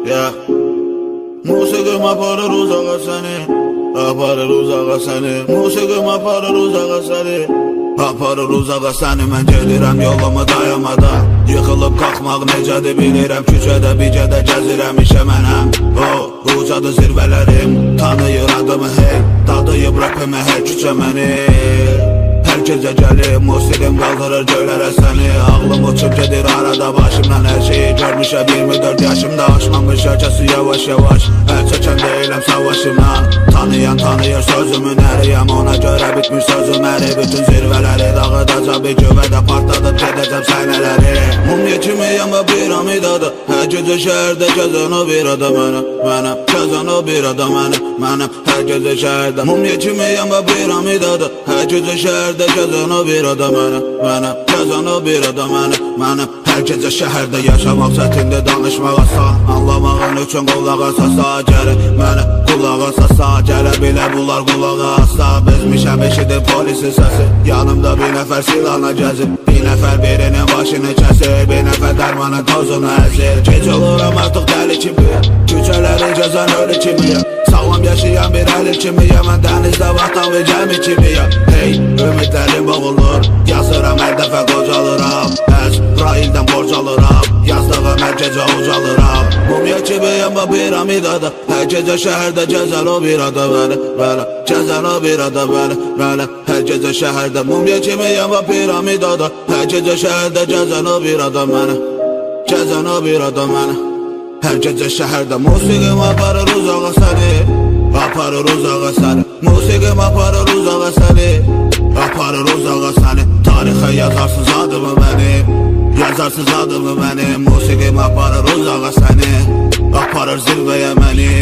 yeah. Musiqim aparır uzağa səni, aparır uzağa səni. Musiqim aparır uzağa səni, aparır uzağa səni. Mən gedirəm yolumu dayamadan, yıxılıb qalxmaq necədir bilirəm. Küçədə bicədə gəzirəm işə mənəm. Ucadı zirvələrim, tanıyır adımı hey, dadıyıb rapimi hər küçə məni. Hər gecə gəlib, musiqim qaldırır göylərə səni. Ağlım uçub gedir arada başımdan, hər şeyi görmüşəm 24 yaşımda. Aşmamış herkesi yavaş yavaş, əl çəkən deyiləm savaşımdan. Tanıyan tanıyır sözümün əriyəm, ona görə bitmiş sözüm əri. Bütün zirvələri dağıdacaq bir güvədə, partladıb gedəcəm səhnələri. Mumya kimiyəm və piramidada, hər gecə şəhərdə gəzən o bir adam mənəm, gəzən o bir adam mənəm. Hər gecə şəhərdə mumya kimiyəm və piramidada, hər gecə şəhərdə gəzən o bir adam mənəm, gəzən o bir adam mənəm. Hər gecə şəhərdə yaşamaq çətindir, danışmaq asan, anlamağın üçün qulaq asasa gəlir mənə, qulaq asasa gələ bilə bunlar qulağa asa. Bezmişəm eşidir polisin səsi, yanımda bir nəfər silahla gəzir, bir nəfər birinin başını kəsir, bir nəfər dərmanın tozunu əzir. Gec oluram artıq dəli kimi, küçələri gəzən ölü kimiyəm, sağlam yaşayan bir əli kimiyəm. Mən dənizdə vatan və gəmi kimiyəm. Hey, ümidlərim boğulur, yazıram hər dəfə qocalıram, Əzraildən borc alıram, yazdığım hər gecə ucalıram. Mumya kimiyəm və piramidada, hər gecə şəhərdə gəzən o bir adam mənəm, gəzən o bir adam mənəm. Hər gecə şəhərdə mumya kimiyəm və piramidada, hər gecə şəhərdə gəzən o bir adam mənəm, gəzən o bir adam mənəm. Hər gecə şəhərdə musiqim aparır uzağa səni, aparır uzağa səni. Musiqim aparır uzağa səni, aparır uzağa səni. Tarixə yazarsız adımı mənim, yazarsız adımı mənim. Musiqim aparır uzağa səni, aparır zirvəyə məni.